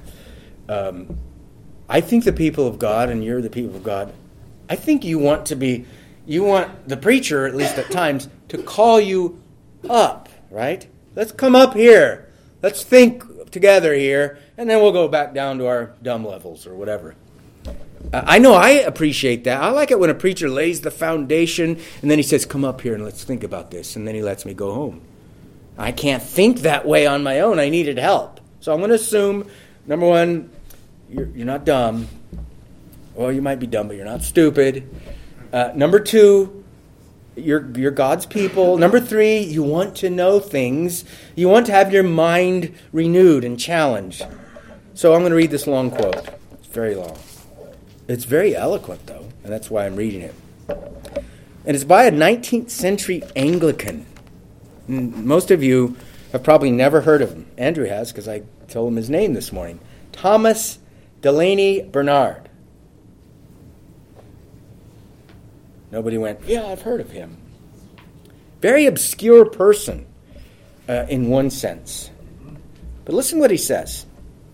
I think the people of God, and you're the people of God, I think you want the preacher, at least at times, to call you up, right? Let's come up here. Let's think together here, and then we'll go back down to our dumb levels or whatever. I know I appreciate that. I like it when a preacher lays the foundation, and then he says, come up here and let's think about this, and then he lets me go home. I can't think that way on my own. I needed help. So I'm going to assume, number one, you're not dumb. Well, you might be dumb, but you're not stupid. Number two, you're God's people. Number three, you want to know things. You want to have your mind renewed and challenged. So I'm going to read this long quote. It's very long. It's very eloquent, though, and that's why I'm reading it. And it's by a 19th century Anglican. And most of you have probably never heard of him. Andrew has, because I told him his name this morning. Thomas Delaney Bernard. Nobody went, yeah, I've heard of him. Very obscure person in one sense. But listen what he says.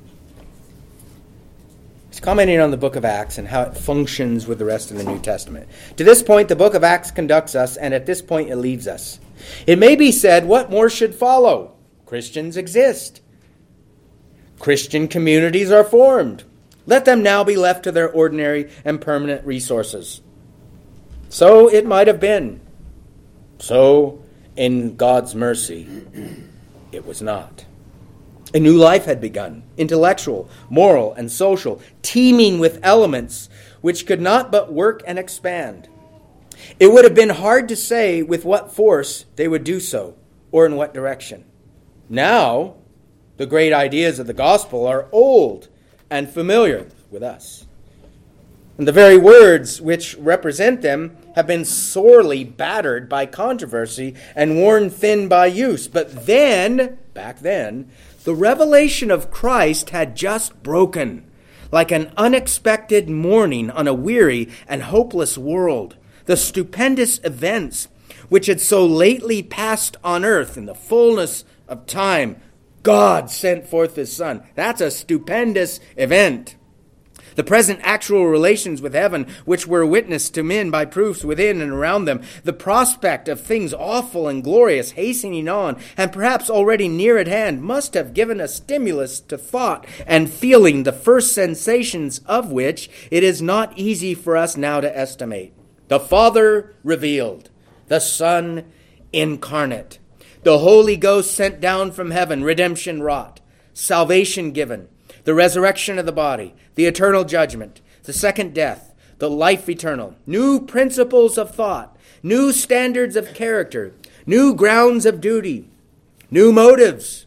He's commenting on the book of Acts and how it functions with the rest of the New Testament. To this point, the book of Acts conducts us, and at this point it leaves us. It may be said, what more should follow? Christians exist. Christian communities are formed. Let them now be left to their ordinary and permanent resources. So it might have been. So, in God's mercy, it was not. A new life had begun, intellectual, moral, and social, teeming with elements which could not but work and expand. It would have been hard to say with what force they would do so, or in what direction. Now, the great ideas of the gospel are old and familiar with us. And the very words which represent them have been sorely battered by controversy and worn thin by use. But then, back then, the revelation of Christ had just broken, like an unexpected morning on a weary and hopeless world. The stupendous events which had so lately passed on earth in the fullness of time, God sent forth His Son. That's a stupendous event. The present actual relations with heaven, which were witnessed to men by proofs within and around them, the prospect of things awful and glorious hastening on, and perhaps already near at hand, must have given a stimulus to thought and feeling, the first sensations of which it is not easy for us now to estimate. The Father revealed, the Son incarnate, the Holy Ghost sent down from heaven, redemption wrought, salvation given, the resurrection of the body, the eternal judgment, the second death, the life eternal, new principles of thought, new standards of character, new grounds of duty, new motives.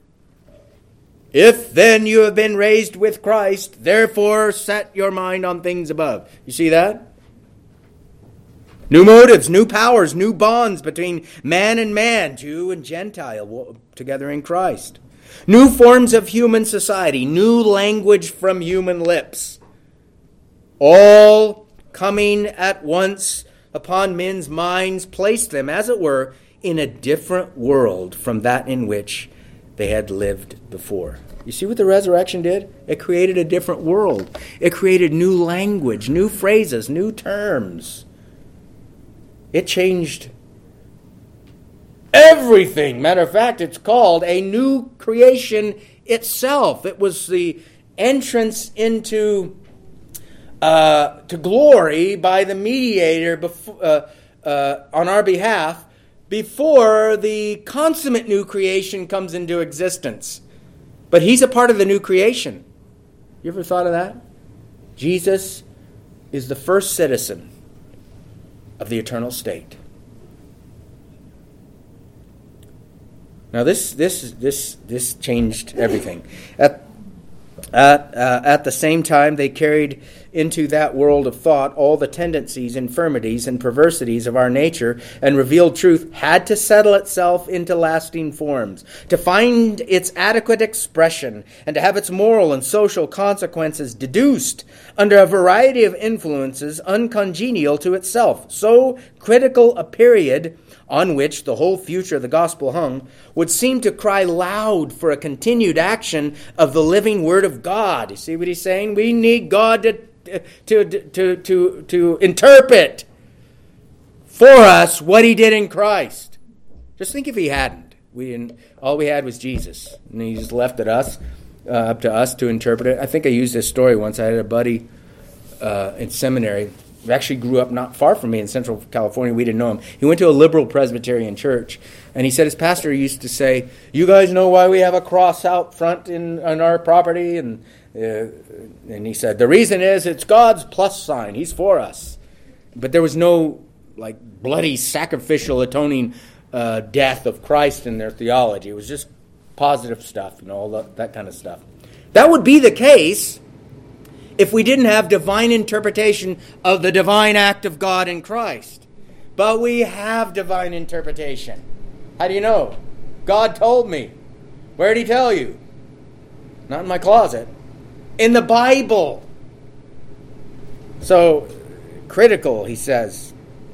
If then you have been raised with Christ, therefore set your mind on things above. You see that? New motives, new powers, new bonds between man and man, Jew and Gentile, together in Christ. New forms of human society, new language from human lips, all coming at once upon men's minds, placed them, as it were, in a different world from that in which they had lived before. You see what the resurrection did? It created a different world. It created new language, new phrases, new terms. It changed everything. Matter of fact, it's called a new creation itself. It was the entrance into to glory by the mediator on our behalf before the consummate new creation comes into existence. But He's a part of the new creation. You ever thought of that? Jesus is the first citizen of the eternal state. Now this changed everything. At the same time, they carried into that world of thought all the tendencies, infirmities, and perversities of our nature, and revealed truth had to settle itself into lasting forms, to find its adequate expression, and to have its moral and social consequences deduced under a variety of influences uncongenial to itself. So critical a period on which the whole future of the gospel hung, would seem to cry loud for a continued action of the living Word of God. You see what he's saying? We need God to interpret for us what he did in Christ. Just think if he hadn't. All we had was Jesus, and he just left it up to us to interpret it. I think I used this story once. I had a buddy in seminary. He actually grew up not far from me in Central California. We didn't know him. He went to a liberal Presbyterian church, and he said his pastor used to say, "You guys know why we have a cross out front on our property?" And he said, "The reason is it's God's plus sign. He's for us." But there was no bloody sacrificial atoning death of Christ in their theology. It was just positive stuff, all that kind of stuff. That would be the case if we didn't have divine interpretation of the divine act of God in Christ. But we have divine interpretation. How do you know? God told me. Where did he tell you? Not in my closet. In the Bible. So, critical, he says,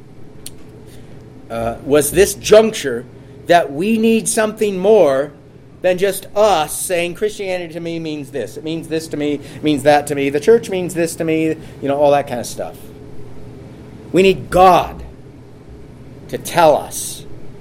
was this juncture that we need something more than just us saying Christianity to me means this. It means this to me. It means that to me. The church means this to me. All that kind of stuff. We need God to tell us,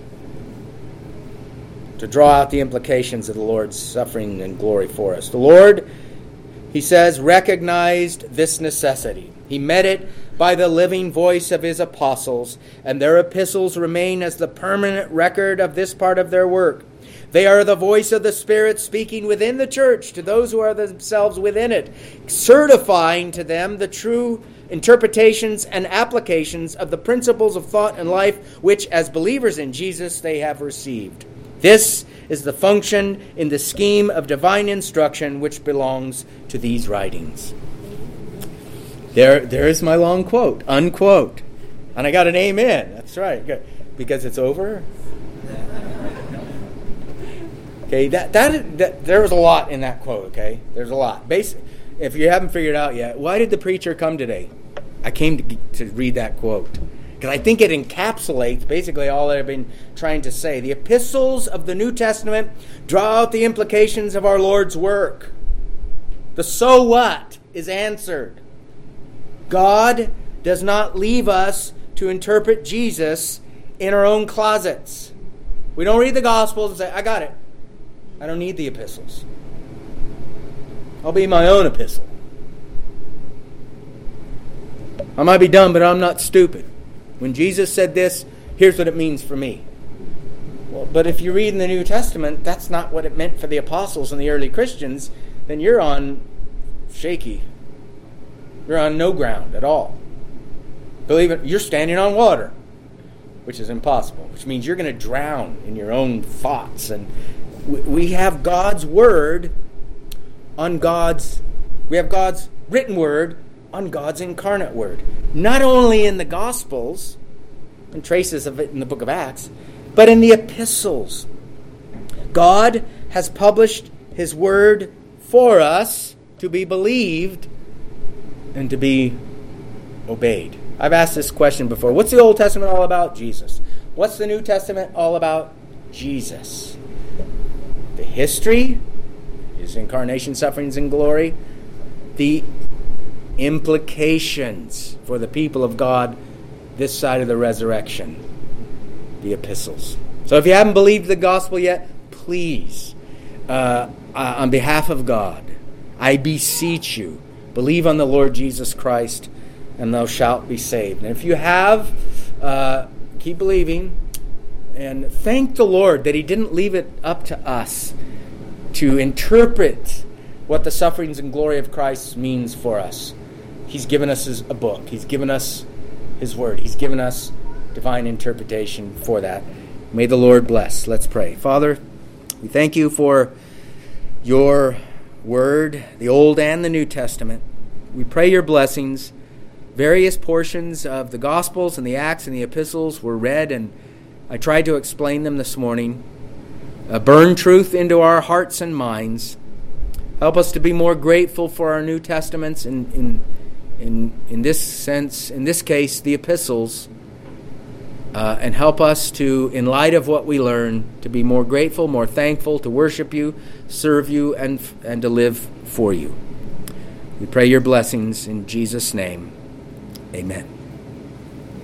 to draw out the implications of the Lord's suffering and glory for us. The Lord, he says, recognized this necessity. He met it by the living voice of his apostles, and their epistles remain as the permanent record of this part of their work. They are the voice of the Spirit speaking within the church to those who are themselves within it, certifying to them the true interpretations and applications of the principles of thought and life which, as believers in Jesus, they have received. This is the function in the scheme of divine instruction which belongs to these writings. There is my long quote, unquote. And I got an amen. That's right. Good. Because it's over. Okay, that there was a lot in that quote, okay? There's a lot. If you haven't figured it out yet, why did the preacher come today? I came to read that quote because I think it encapsulates basically all that I've been trying to say. The epistles of the New Testament draw out the implications of our Lord's work. The so what is answered. God does not leave us to interpret Jesus in our own closets. We don't read the Gospels and say, I got it. I don't need the epistles. I'll be my own epistle. I might be dumb, but I'm not stupid. When Jesus said this, here's what it means for me. Well, but if you read in the New Testament, that's not what it meant for the apostles and the early Christians, then you're on shaky. You're on no ground at all. Believe it, you're standing on water, which is impossible, which means you're going to drown in your own thoughts. And we have God's word on we have God's written word on God's incarnate word. Not only in the Gospels, and traces of it in the book of Acts, but in the epistles. God has published his word for us to be believed and to be obeyed. I've asked this question before. What's the Old Testament all about? Jesus. What's the New Testament all about? Jesus. The history, his incarnation, sufferings, and glory. The implications for the people of God this side of the resurrection. The epistles. So if you haven't believed the gospel yet, please, on behalf of God, I beseech you, believe on the Lord Jesus Christ, and thou shalt be saved. And if you have, keep believing, and thank the Lord that he didn't leave it up to us to interpret what the sufferings and glory of Christ means for us. He's given us a book. He's given us his word. He's given us divine interpretation for that. May the Lord bless. Let's pray. Father, we thank you for your word, the Old and the New Testament. We pray your blessings. Various portions of the Gospels and the Acts and the Epistles were read, and I tried to explain them this morning. Burn truth into our hearts and minds. Help us to be more grateful for our New Testaments, in this sense, in this case, the epistles, and help us to, in light of what we learn, to be more grateful, more thankful, to worship you, serve you, and to live for you. We pray your blessings in Jesus' name. Amen.